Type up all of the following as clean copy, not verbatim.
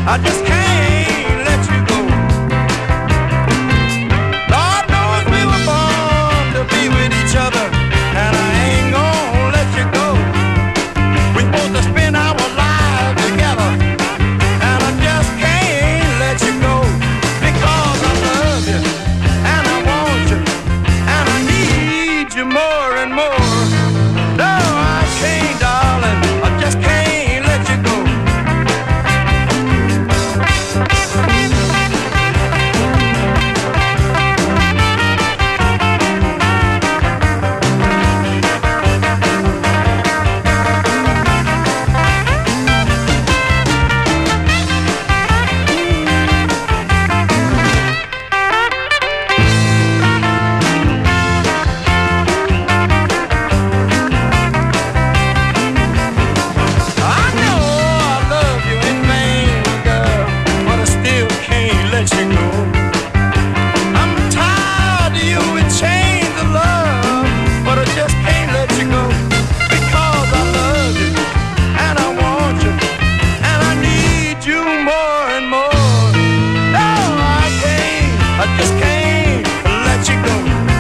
I just can't let you go. Lord knows we were born to be with each other, and I ain't gonna let you go. We're supposed to spend our lives together, and I just can't let you go. Because I love you, and I want you, and I need you more and more. No, I can't, darling, I just can't let you go. I know I love you in vain, girl, but I still can't let you go. I'm tired of you in chains of love, but I just can't let you go. Because I love you, and I want you, and I need you more and more. No, I can't, I just can't let you go.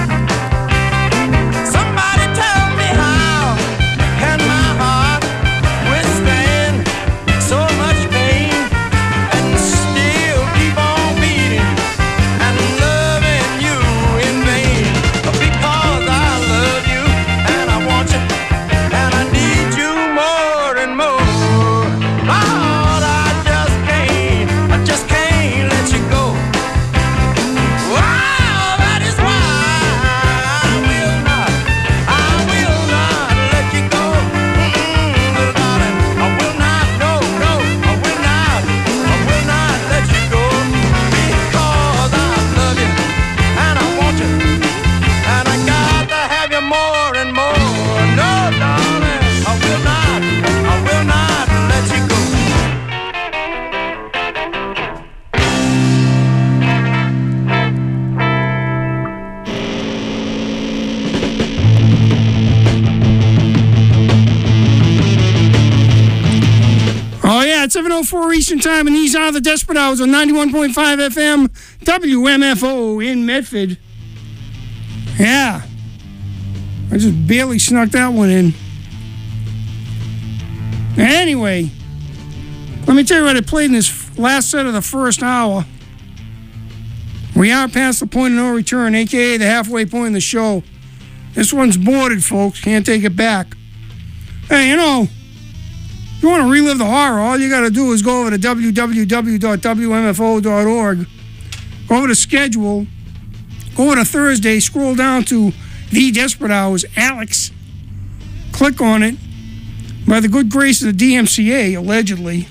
Somebody tell me how can my heart withstand so much pain and still keep on beating and loving you in vain? Because I love you, and I want you, and I need you more and more. Lord, I just can't let you go. Wow, that is why I will not let you go. Little darling, I will not, no, I will not let you go. Because I love you, and I want you, and I got to have you more and more. No, darling, I will not let you go. Oh, yeah, it's 7:04 Eastern Time, and these are the Desperate Hours on 91.5 FM WMFO in Medford. Yeah. I just barely snuck that one in. Anyway, let me tell you what I played in this last set of the first hour. We are past the point of no return, a.k.a. the halfway point in the show. This one's boarded, folks. Can't take it back. Hey, you know, if you want to relive the horror, all you got to do is go over to www.wmfo.org, go over to schedule, go over to Thursday, scroll down to The Desperate Hours, Alex, click on it. By the good grace of the DMCA, allegedly,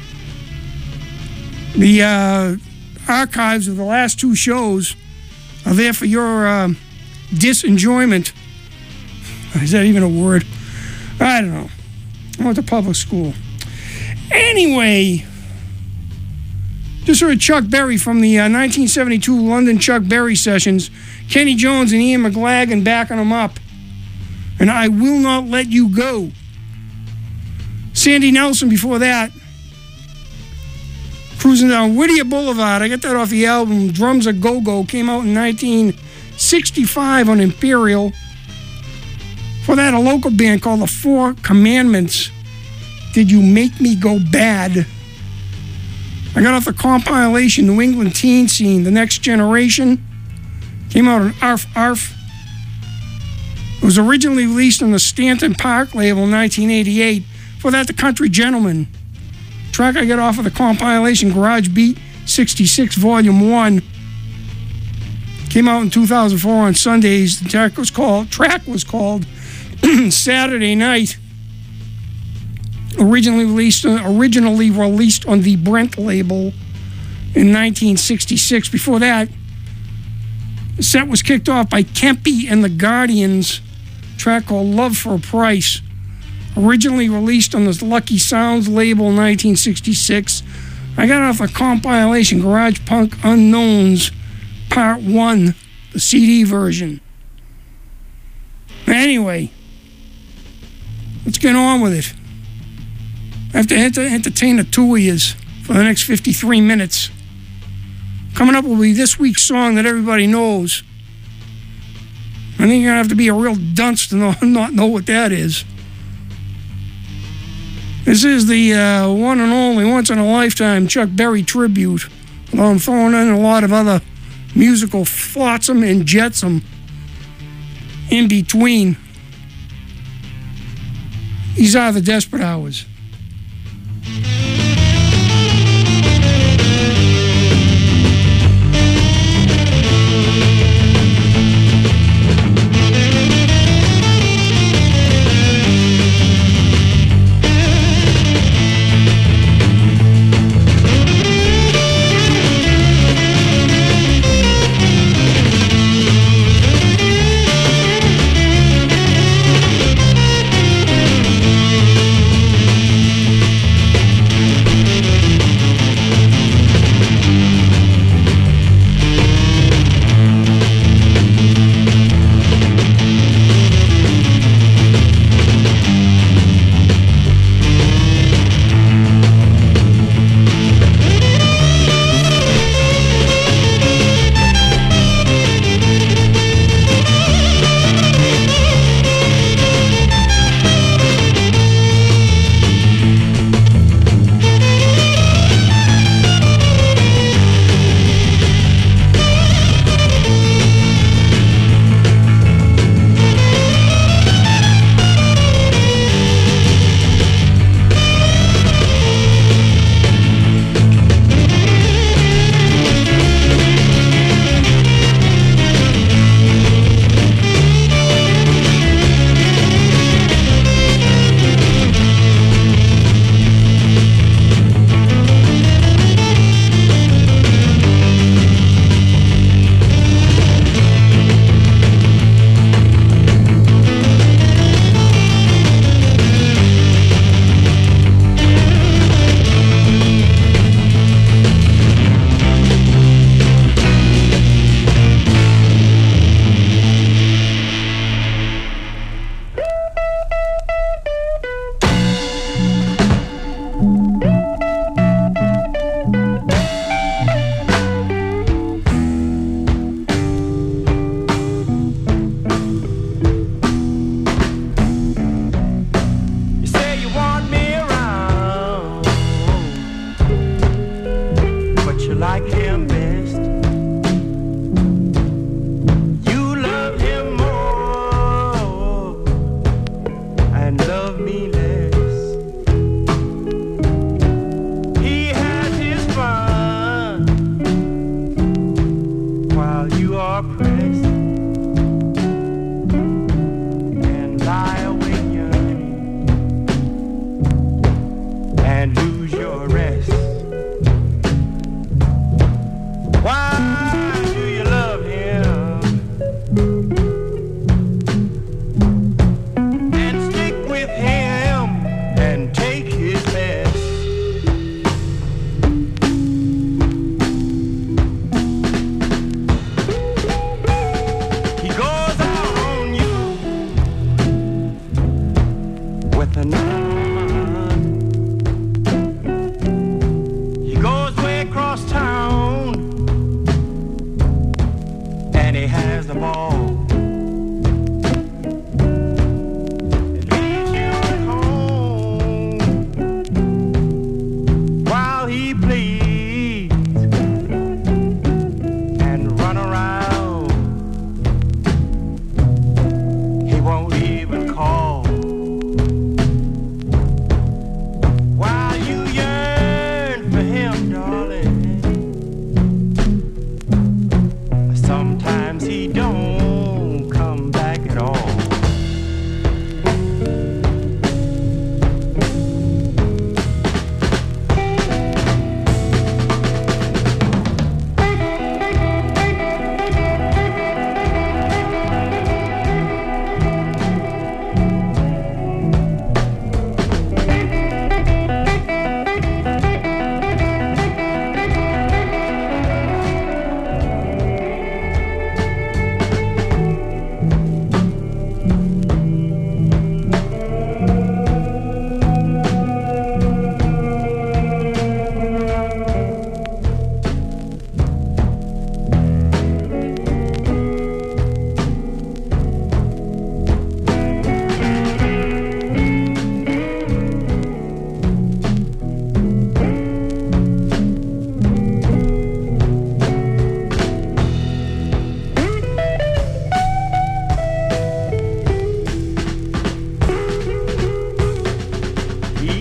the archives of the last two shows are there for your disenjoyment. Is that even a word? I don't know. I went to public school. Anyway, just heard Chuck Berry from the 1972 London Chuck Berry sessions. Kenny Jones and Ian McLagan backing them up. And I Will Not Let You Go. Sandy Nelson before that. Cruising down Whittier Boulevard. I got that off the album Drums A Go-Go. Came out in 1965 on Imperial. For that, a local band called The Four Commandments. Did You Make Me Go Bad? I got off the compilation New England Teen Scene, The Next Generation. Came out on Arf Arf. It was originally released on the Stanton Park label in 1988. For that, The Country Gentleman. Track I got off of the compilation Garage Beat 66 Volume 1. Came out in 2004 on Sundays. The track was called Saturday Night. Originally released on the Brent label in 1966. Before that, the set was kicked off by Kempe and the Guardians. A track called Love for a Price. Originally released on the Lucky Sounds label in 1966. I got off a compilation Garage Punk Unknowns Part 1, the CD version. Anyway, let's get on with it. I have to entertain the two of yous for the next 53 minutes. Coming up will be this week's song that everybody knows. I think you're going to have to be a real dunce to not know what that is. This is the one and only, once-in-a-lifetime Chuck Berry tribute. Although I'm throwing in a lot of other musical flotsam and jetsam in between. These are the Desperate Hours.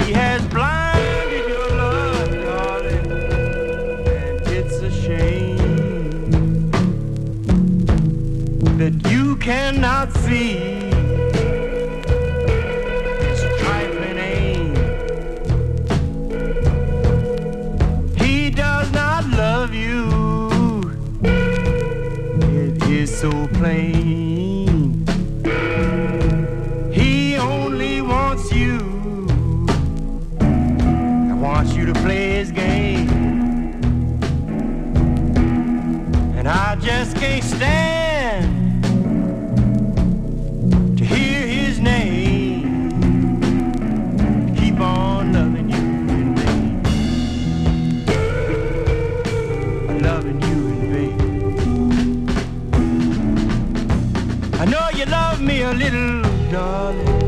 He has blinded your love, darling, and it's a shame that you cannot see his trifling aim. He does not love you, it is so plain. He only wants you, wants you to play his game, and I just can't stand to hear his name. Keep on loving you in vain, loving you in vain. I know you love me a little, darling,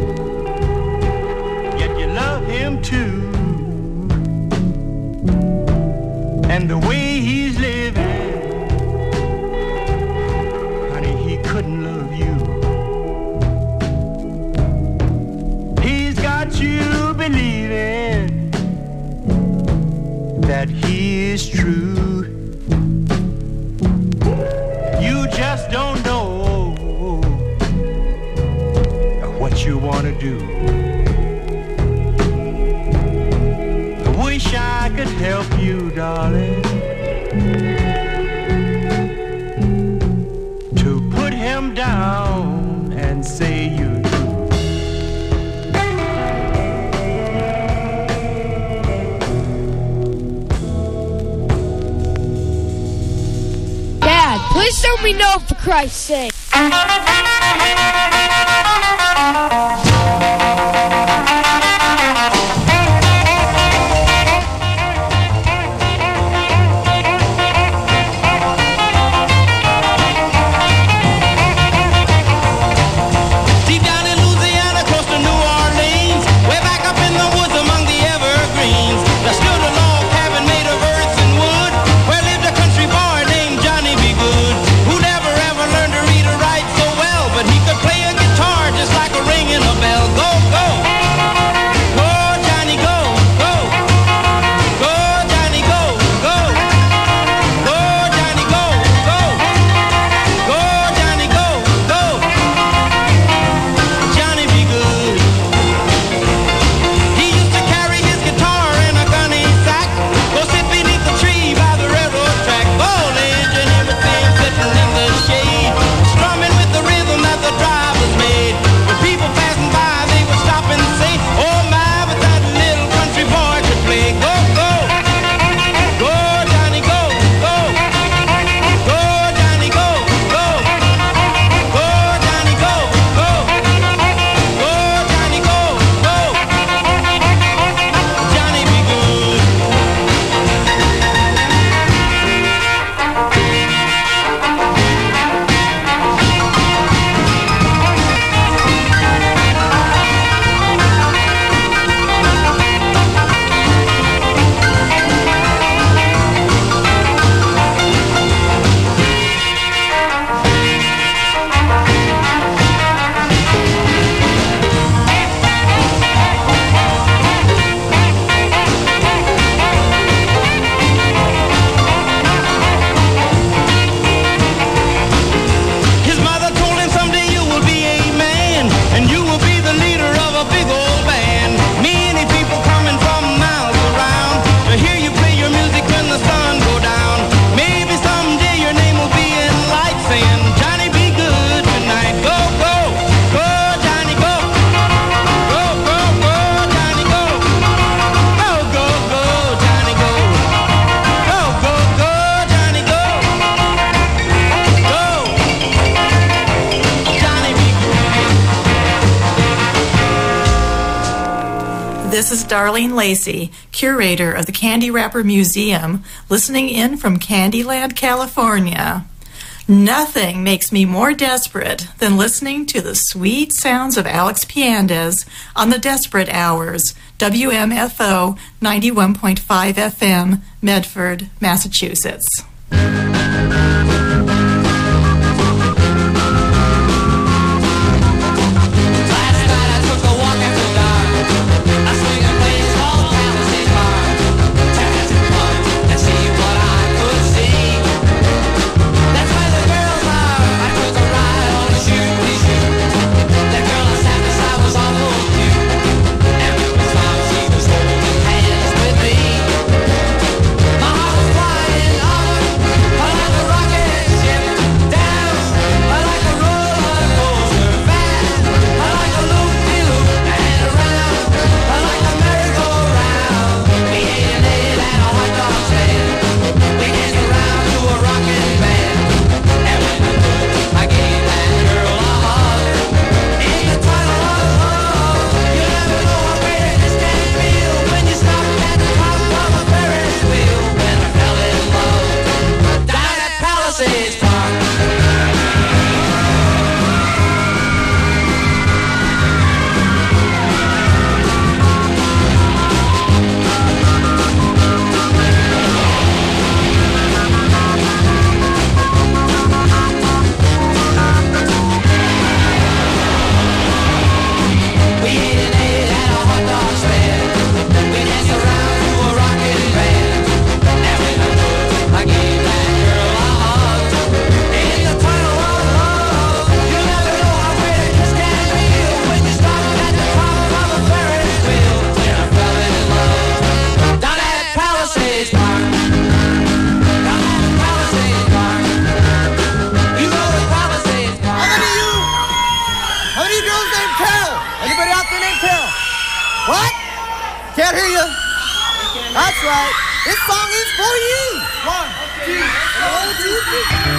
yet you love him too. And the way he's living, honey, he couldn't love you. He's got you believing that he is true. You just don't know what you want to do. I wish I could help you, darling, to put him down and say you're through. Dad, please let me know for Christ's sake. This is Darlene Lacey, curator of the Candy Wrapper Museum, listening in from Candyland, California. Nothing makes me more desperate than listening to the sweet sounds of Alex Piandez on the Desperate Hours, WMFO 91.5 FM, Medford, Massachusetts. Last night I took a walk after dark. I swing a Can't hear you. That's right. This song is for you. 1, 2, 1, 2, 3.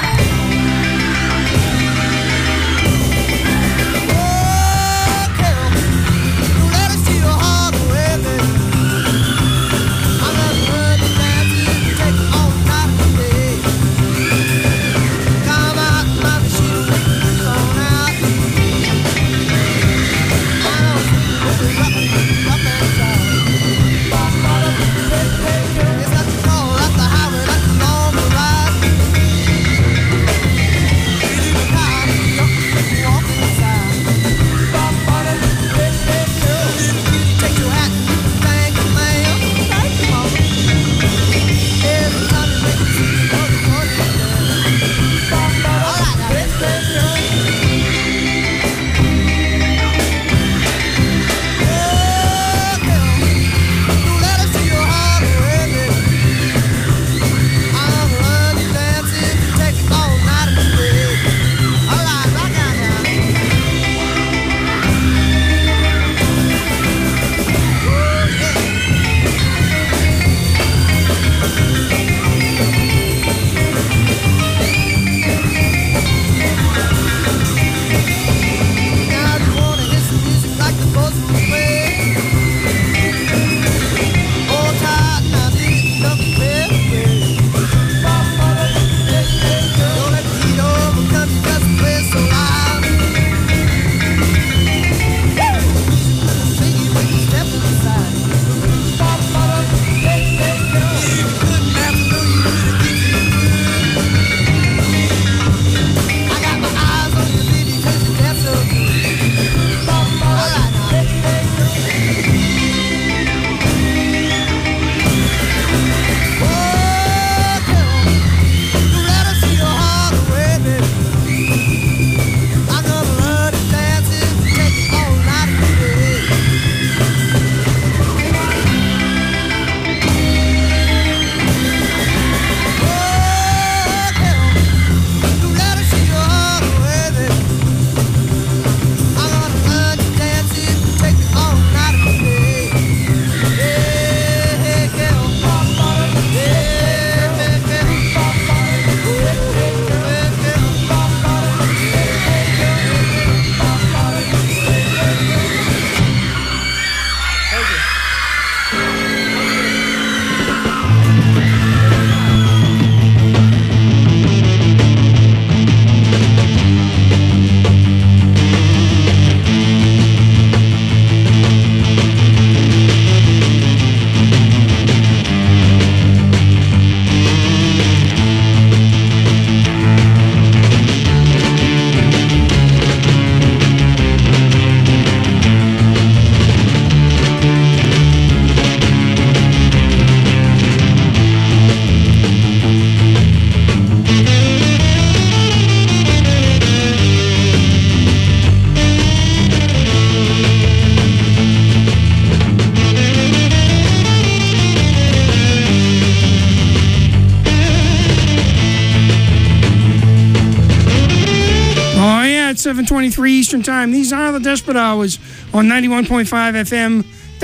at 7:23 Eastern Time. These are the Desperate Hours on 91.5 FM,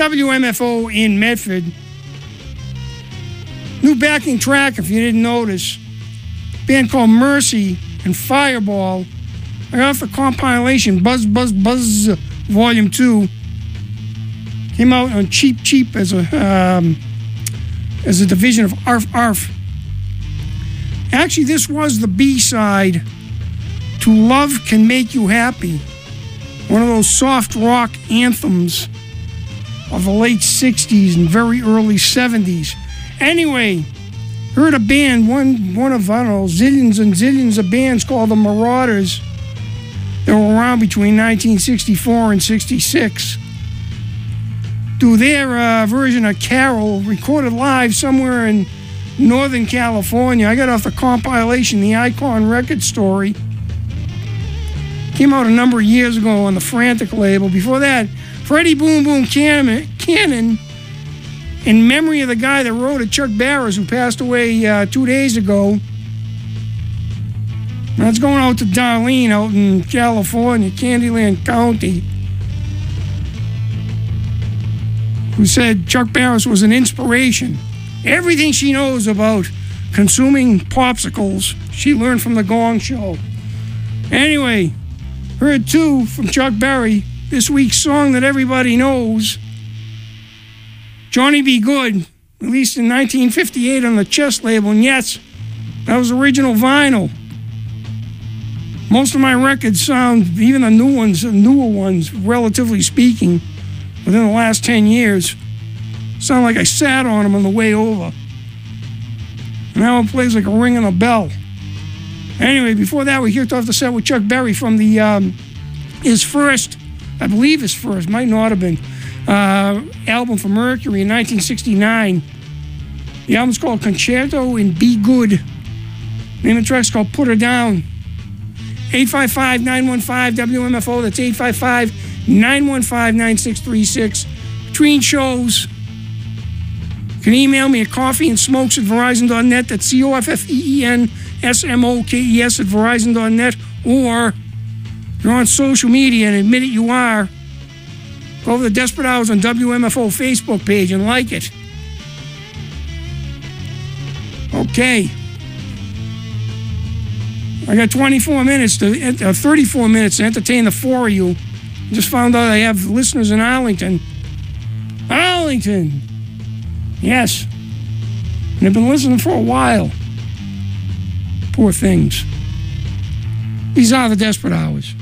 WMFO in Medford. New backing track, if you didn't notice. Band called Mercy and Fireball. I got off the compilation Buzz Buzz Buzz Volume 2. Came out on Cheap Cheap as a division of Arf Arf. Actually, this was the B-side to Love Can Make You Happy, one of those soft rock anthems of the late 60s and very early 70s. Anyway, heard a band, one of, I don't know, zillions and zillions of bands called the Marauders. They were around between 1964 and 66. Do their version of Carol, recorded live somewhere in Northern California. I got off the compilation, The Icon Record Story. Came out a number of years ago on the Frantic label. Before that, Freddie Boom Boom Cannon, in memory of the guy that wrote it, Chuck Barris, who passed away 2 days ago. That's going out to Darlene out in California, Candyland County. who said Chuck Barris was an inspiration. Everything she knows about consuming popsicles, she learned from the Gong Show. Anyway, heard too from Chuck Berry, this week's song that everybody knows, Johnny B. Good, released in 1958 on the Chess label, and yes, that was original vinyl. Most of my records sound, even the newer ones, relatively speaking, within the last 10 years, sound like I sat on them on the way over. Now it plays like a ring on a bell. Anyway, before that, we kicked off the set with Chuck Berry from the his first, I believe his first, might not have been, album for Mercury in 1969. The album's called Concerto in B Good. The name of the track's called Put Her Down. 855-915-WMFO. That's 855-915-9636. Between shows, you can email me at coffeeandsmokes@verizon.net. That's COFFEENSMOKES at verizon.net. Or if you're on social media and admit it you are, go over to Desperate Hours on WMFO Facebook page and like it. Okay. I got 34 minutes to 34 minutes to entertain the four of you. Just found out I have listeners in Arlington. Arlington! Yes. And they've been listening for a while. Poor things. These are the Desperate Hours.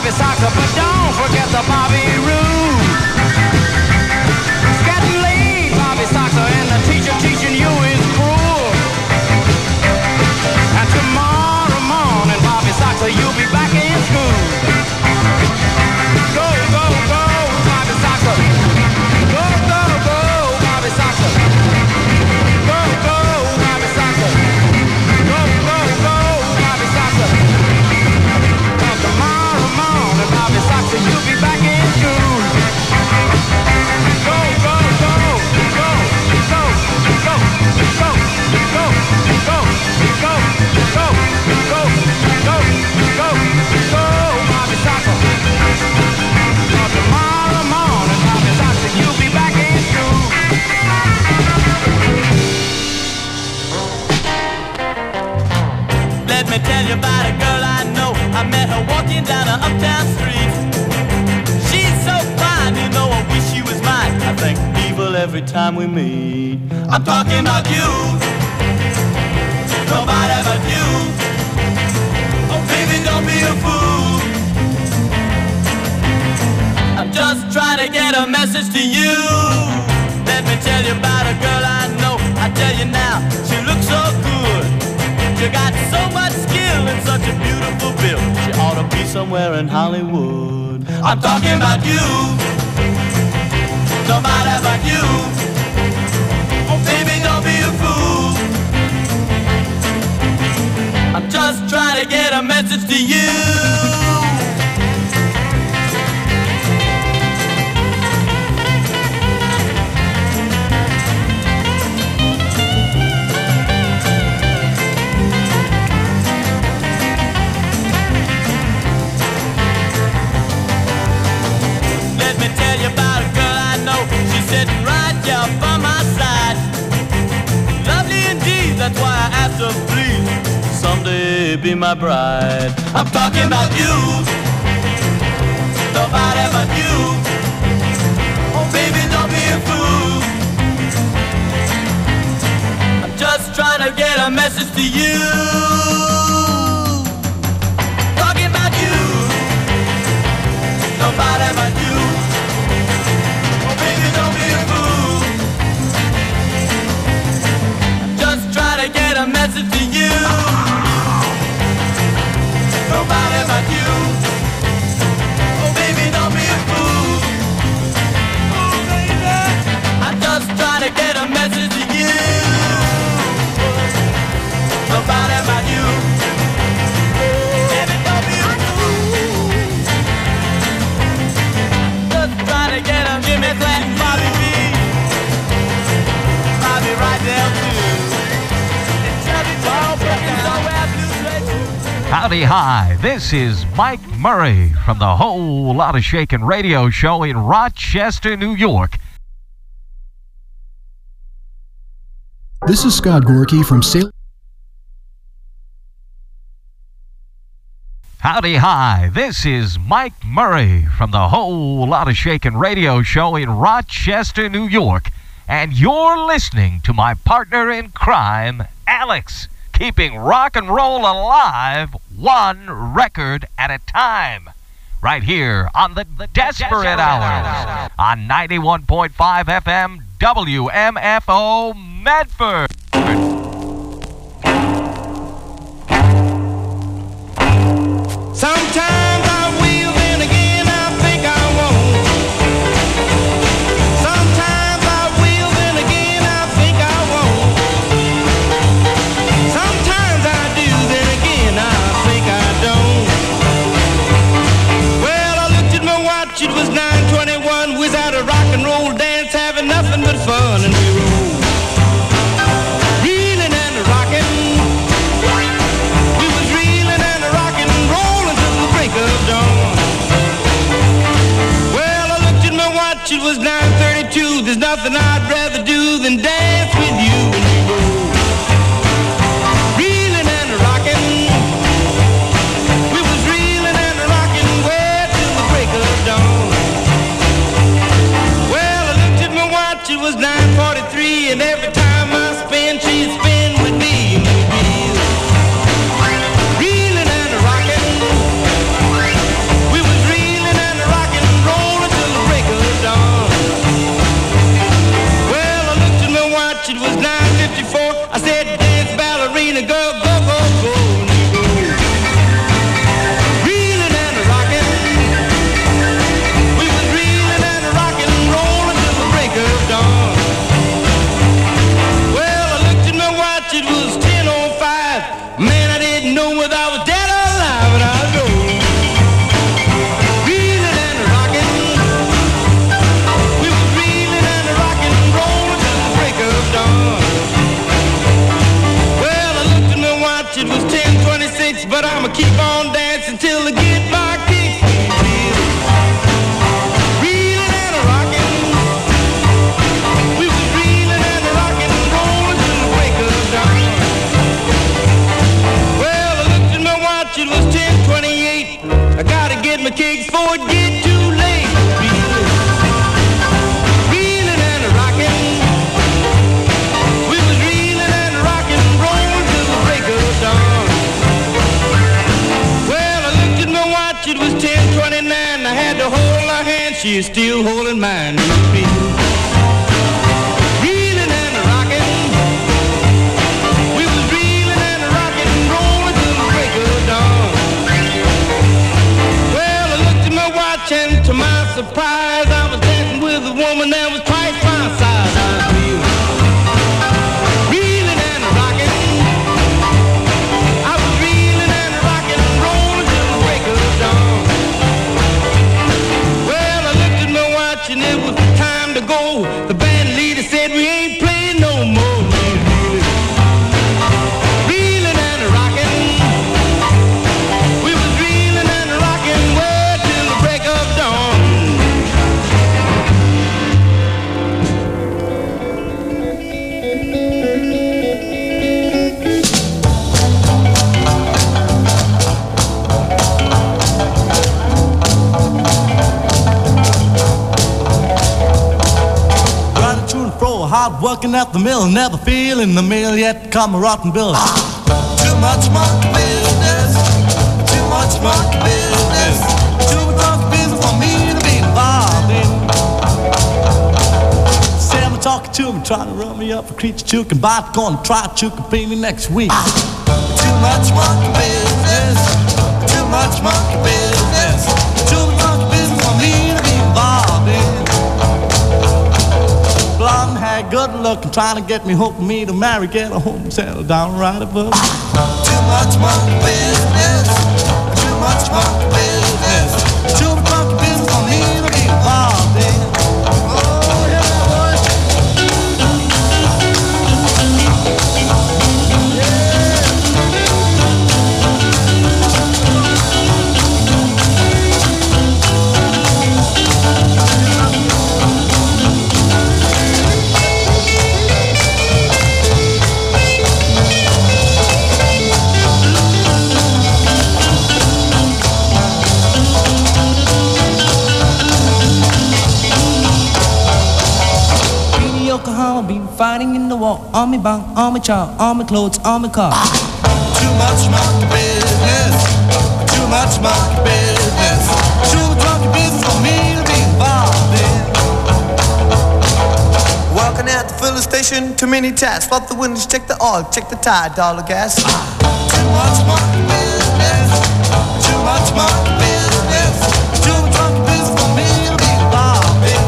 Bobby Soxer, but don't forget the Bobby Roode. It's getting late, Bobby Soxer, and the teacher teaching you is cruel. And tomorrow morning, Bobby Soxer, you'll be back in school. Go, go, go, Bobby Soxer. Go, go, go, Bobby Soxer. Go, go, Bobby Soxer. Go, go, go, Bobby Soxer. Well, tomorrow morning, Bobby Soxer, you'll be back in school. Go, go, go, go, go, go, go, go, go, go, go, go, go, go, go, Bobby Soxer. Well, tomorrow morning, Bobby Soxer, you'll be back in school. Let me tell you about a girl I know. I met her walking down an uptown street. She's so fine, you know, I wish she was mine. I think evil every time we meet. I'm talking about you, nobody but you. Oh, baby, don't be a fool. I'm just trying to get a message to you. Let me tell you about a girl I know. I tell you now, she looks so good. You got so much skill and such a beautiful build. She ought to be somewhere in Hollywood. I'm talking about you, nobody but you. Oh, baby, don't be a fool. I'm just trying to get a message to you. Let me tell you about a girl I know. She's sitting right there by my side. Lovely indeed, that's why I asked her, please, someday be my bride. I'm talking about you, nobody but you. Oh, baby, don't be a fool. I'm just trying to get a message to you. Talking about you, nobody but you. Oh, baby, don't be a fool. I'm just trying to get a message to you. Nobody but you. Oh, baby, don't be a fool. Oh, baby, I'm just trying to get a message to you. Nobody but you. Baby, don't be a fool. Just trying to get a Jimmy Black, Bobby B. Bobby right there too. And Chubby Charles Perkins somewhere blue straight too. Howdy hi, this is Mike Murray from the Whole Lotta Shakin' radio show in Rochester, New York. This is Scott Gorky from Salem. Howdy hi, this is Mike Murray from the Whole Lotta Shakin' radio show in Rochester, New York. And you're listening to my partner in crime, Alex, keeping rock and roll alive one record at a time. Right here on the Desperate Hours on 91.5 FM WMFO Medford. Sometimes I will, then again I think I won't. Sometimes I will, then again I think I won't. Sometimes I do, then again I think I don't. Well, I looked at my watch, it was 9:21. We was at a rock and roll dance, having nothing but fun, and we rolled. Reeling and rocking. We was reeling and rocking, rolling till the break of dawn. Well, I looked at my watch, it was 9:32. There's nothing I'd rather do than dance with you and we roll. Reeling and rocking. We was reeling and rocking way till the break of dawn. Well, I looked at my watch, it was 9:43, and every time I spin, she'd spin with me and we'd be reeling and rocking. We was watch, it was 10:29. I had to hold her hand, she is still holding mine. Reeling and rocking. We was reeling and rocking and rolling till the break of dawn. Well, I looked at my watch and to my surprise, I was dancing with a woman that was twice my size. I feel reeling and rocking. I was reeling and rocking and rolling till the break of dawn. Well, I looked at my watch and it was time to go. The band leader said we ain't playing no more. Reeling and rocking. We was reeling and rocking well till the break of dawn. Running to and fro, hard working at the mill, never feeling the mill yet come a rotten bill. Too much monkey business, too much monkey business, too much monkey business for me to be involved in. Sam talking to me, trying to run me up a creature choking, but gonna try to pay me next week. Too much monkey business, too much monkey business, too much monkey business for me to be involved in. Blonde hair, good looking, trying to get me, hoping me to marry, get a home, settle down right above. Too much monkey business, too much monkey business, too much monkey business for me to be involved in. Oh yeah, boy. Yokohama, been fighting in the war. On me bunk, on me chow, on me clothes, on me car. Too much monkey business, too much monkey business, too much monkey business for me to be involved in. Working at the filling station, too many tasks. Swap the windows, check the oil, check the tire, dollar gas. Too much monkey business, too much monkey business, too much monkey business for me to be involved in.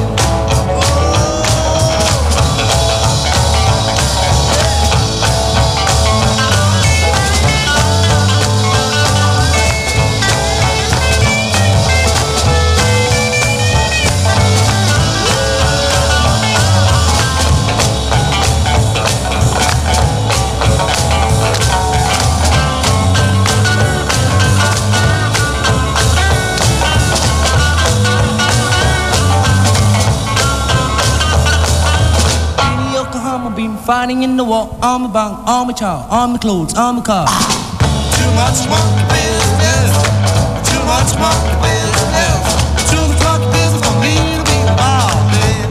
Been fighting in the war. On me bunk, on me chow, on me clothes, on me car. Too much monkey business, too much monkey business, too much monkey business for me to be involved in.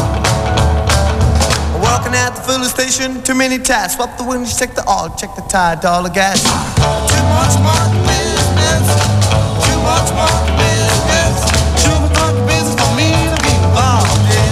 Working at the filling station, too many tasks. Swap the windows, check the oil, check the tire, dollar gas. Too much monkey business, too much monkey business, too much monkey business for me to be involved in.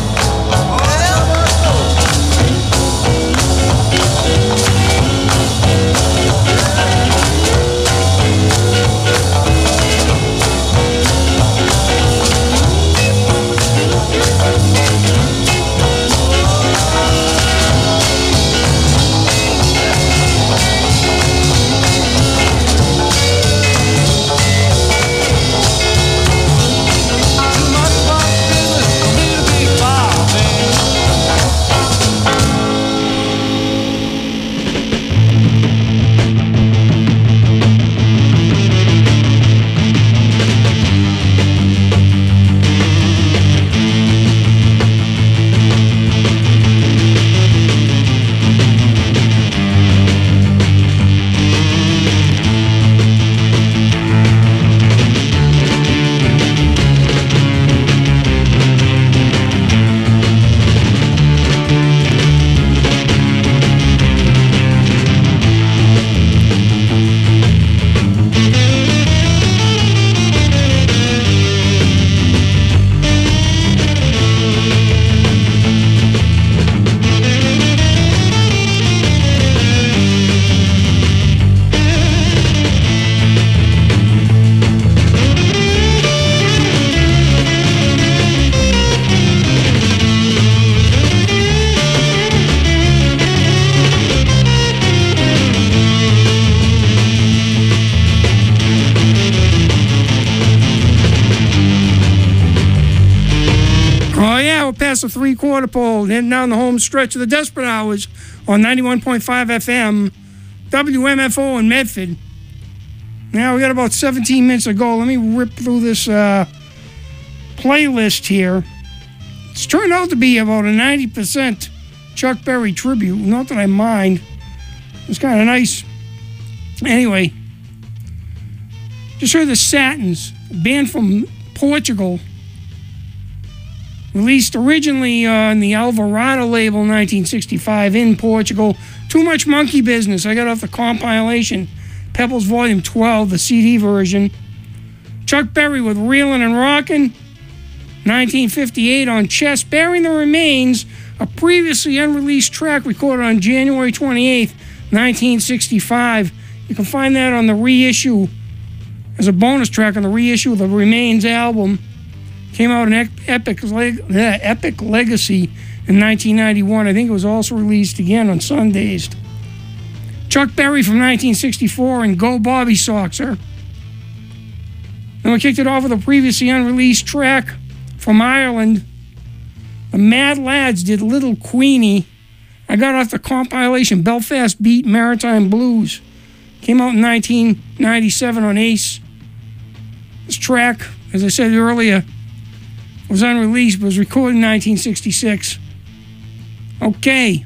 now we're past the three-quarter pole, heading down the home stretch of the Desperate Hours on 91.5 FM, WMFO in Medford. Now we got about 17 minutes to go. Let me rip through this playlist here. It's turned out to be about a 90% Chuck Berry tribute. Not that I mind. It's kind of nice. Anyway, just heard the Satins, a band from Portugal, released originally on the Alvarado label in 1965 in Portugal. Too Much Monkey Business. I got off the compilation, Pebbles Volume 12, the CD version. Chuck Berry with Reelin' and Rockin', 1958 on Chess, Bearing the Remains, a previously unreleased track recorded on January 28th, 1965. You can find that on the reissue, as a bonus track on the reissue of the Remains album. Came out in Epic Legacy in 1991. I think it was also released again on Sundays. Chuck Berry from 1964 and Go Bobby Soxer. Then we kicked it off with a previously unreleased track from Ireland. The Mad Lads did Little Queenie. I got off the compilation Belfast Beat Maritime Blues. Came out in 1997 on Ace. This track, as I said earlier, was unreleased but was recorded in 1966. Okay.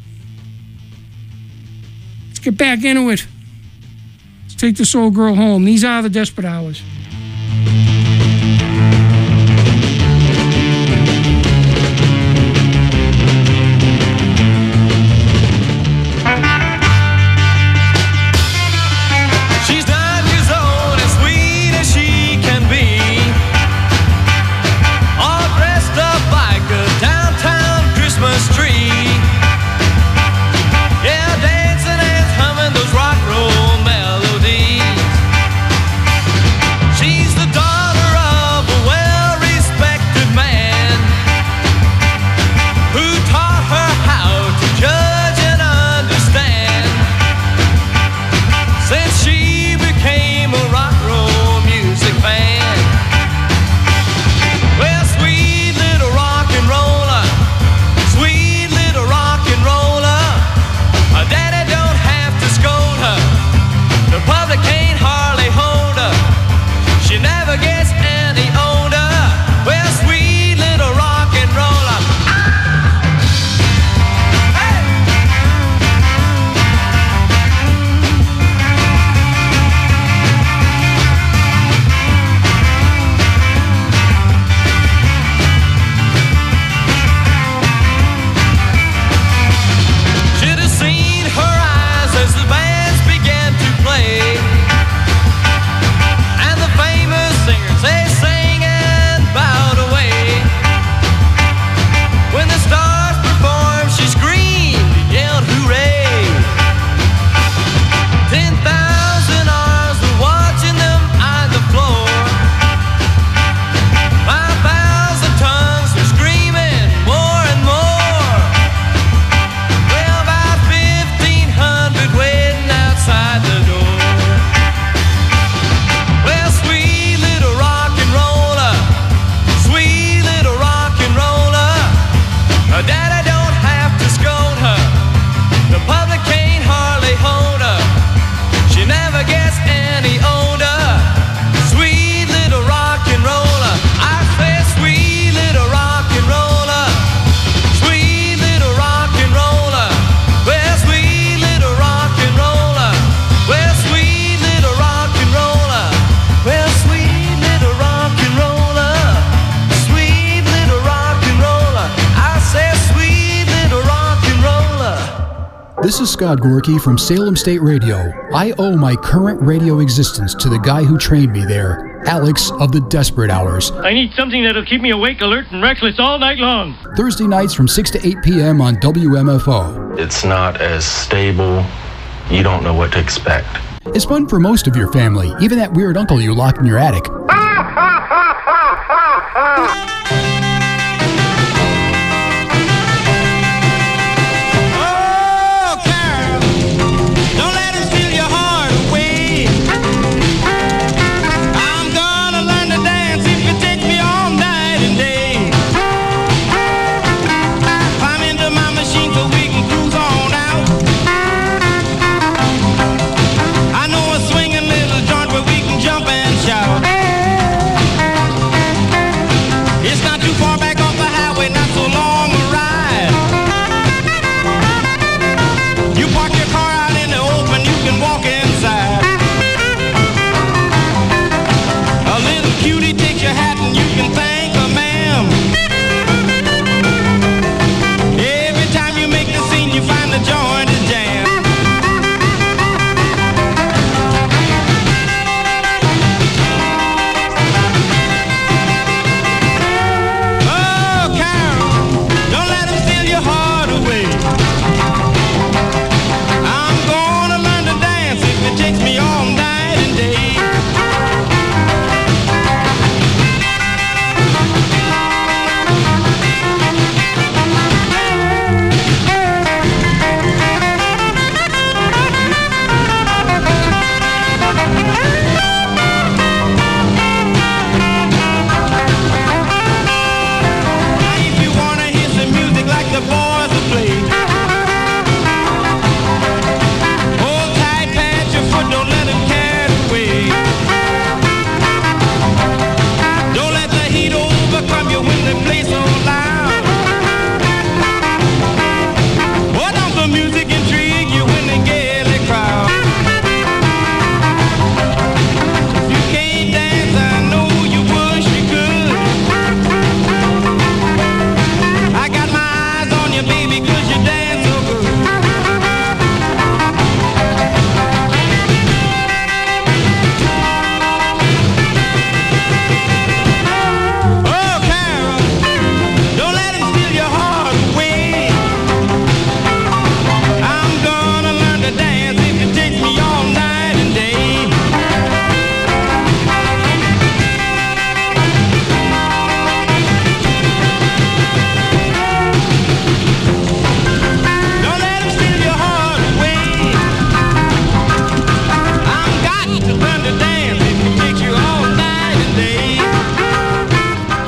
Let's get back into it. Let's take this old girl home. These are the Desperate Hours. This is Scott Gorky from Salem State Radio. I owe my current radio existence to the guy who trained me there, Alex of the Desperate Hours. I need something that'll keep me awake, alert, and restless all night long. Thursday nights from 6 to 8 p.m. on WMFO. It's not as stable. You don't know what to expect. It's fun for most of your family, even that weird uncle you locked in your attic.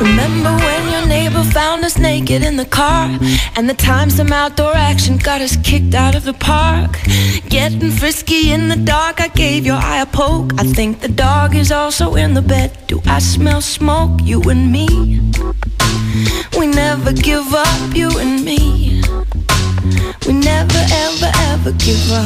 Remember when your neighbor found us naked in the car, and the time some outdoor action got us kicked out of the park? Getting frisky in the dark, I gave your eye a poke. I think the dog is also in the bed. Do I smell smoke? You and me, we never give up, you and me. We never ever ever give up.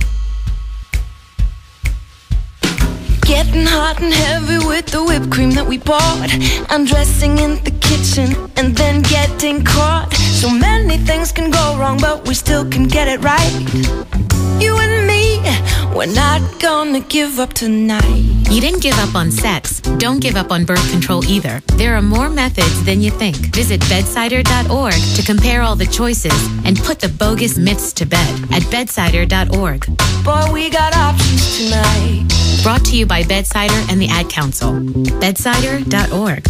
Getting hot and heavy with the whipped cream that we bought, undressing in the kitchen and then getting caught. So many things can go wrong, but we still can get it right. You and me, we're not gonna give up tonight. You didn't give up on sex. Don't give up on birth control either. There are more methods than you think. Visit bedsider.org to compare all the choices and put the bogus myths to bed at bedsider.org. Boy, we got options tonight. Brought to you by Bedsider and the Ad Council. Bedsider.org.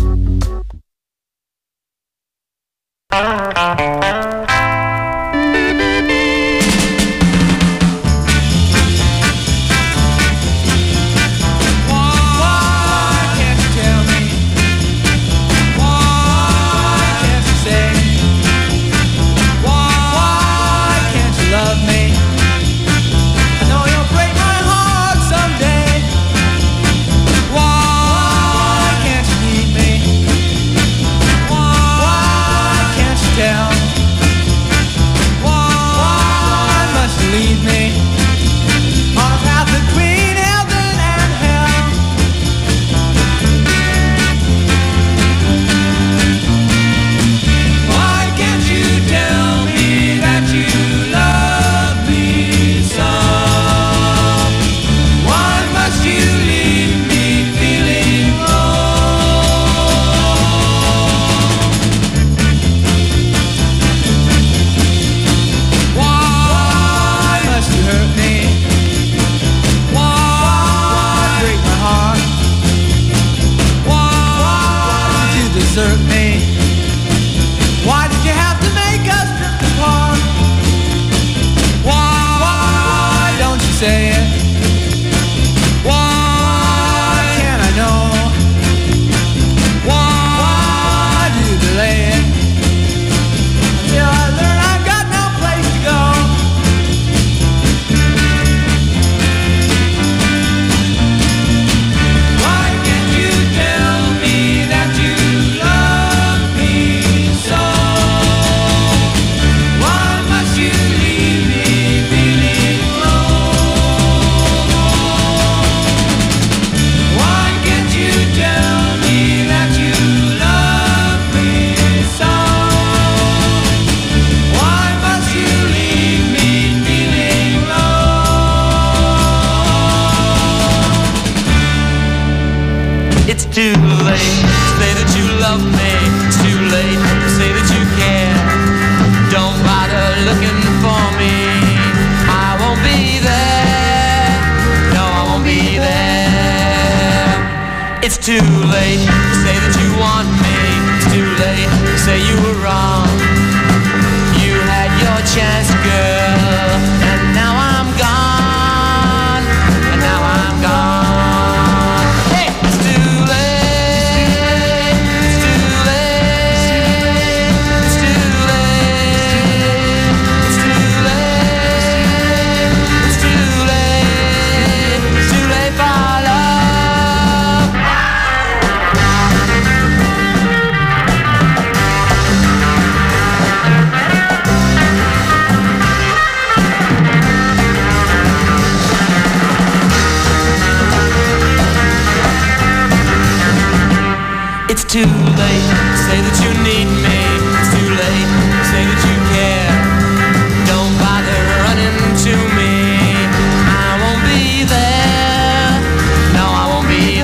Too late to say that you need me. It's too late to say that you care. Don't bother running to me. I won't be there. No, I won't be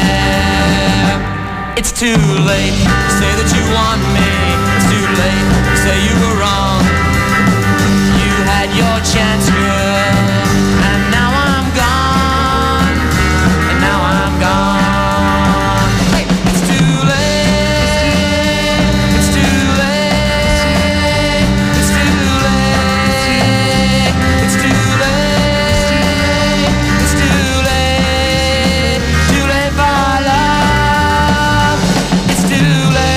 there. It's too late to say that you want me. It's too late to say you were wrong. You had your chance, girl, and now I'm gone. And now I'm gone. Too late.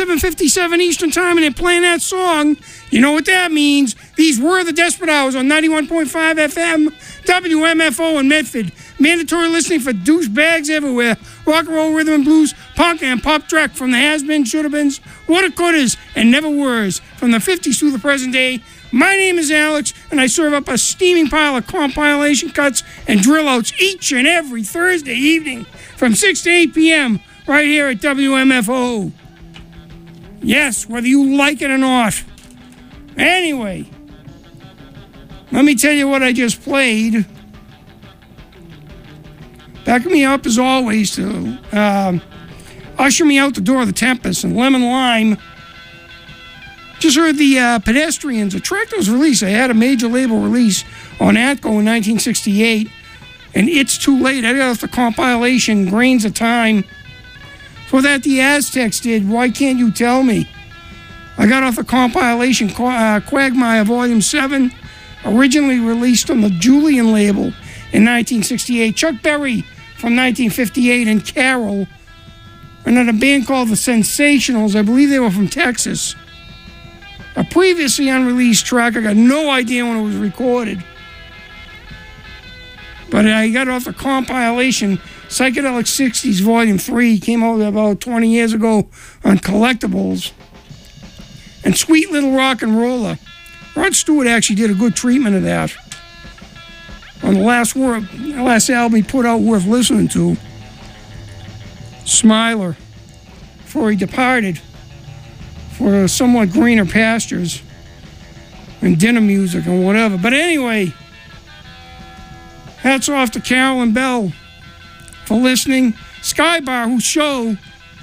7:57 Eastern Time, and they're playing that song. You know what that means. These were the Desperate Hours on 91.5 FM, WMFO in Medford. Mandatory listening for douchebags everywhere. Rock and roll, rhythm and blues, punk and pop track from the has-beens, should-have-beens, woulda-couldas, and never-weres from the 50s through the present day. My name is Alex, and I serve up a steaming pile of compilation cuts and drill-outs each and every Thursday evening from 6 to 8 p.m. right here at WMFO. Yes, whether you like it or not. Anyway, let me tell you what I just played. Back me up as always to usher me out the door of the Tempest and Lemon Lime. Just heard the Pedestrians, a track that was released. I had a major label release on Atco in 1968, and It's Too Late. I got off the compilation Grains of Time. For that, the Aztecs did Why Can't You Tell Me? I got off the compilation Quagmire Volume 7, originally released on the Julian label in 1968. Chuck Berry from 1958 and Carol, and then a band called the Sensationals. I believe they were from Texas. A previously unreleased track, I got no idea when it was recorded. But I got off the compilation Psychedelic 60s Volume 3, came out about 20 years ago on Collectibles. And Sweet Little Rock and Roller. Rod Stewart actually did a good treatment of that on the last album he put out worth listening to, Smiler, before he departed for somewhat greener pastures and dinner music and whatever. But anyway, hats off to Carolyn Bell for listening. Skybar, whose show,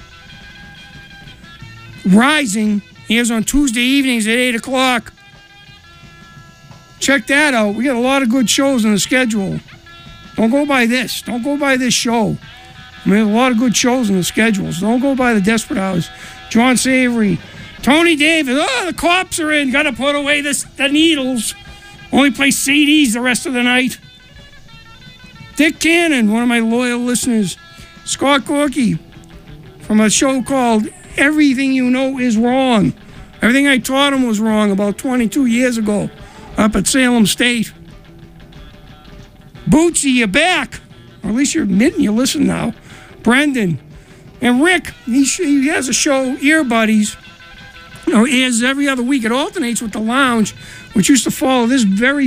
Rising, airs on Tuesday evenings at 8 o'clock. Check that out. We got a lot of good shows on the schedule. Don't go by this. Don't go by this show. I mean, a lot of good shows on the schedules. Don't go by the Desperate Hours. John Savory, Tony Davis. Oh, the cops are in. Got to put away the needles. Only play CDs the rest of the night. Dick Cannon, one of my loyal listeners. Scott Gorky from a show called Everything You Know Is Wrong. Everything I taught him was wrong about 22 years ago up at Salem State. Bootsy, you're back. Or at least you're admitting you listen now. Brendan. And Rick, he has a show, Ear Buddies. You know, airs every other week. It alternates with The Lounge, which used to follow this very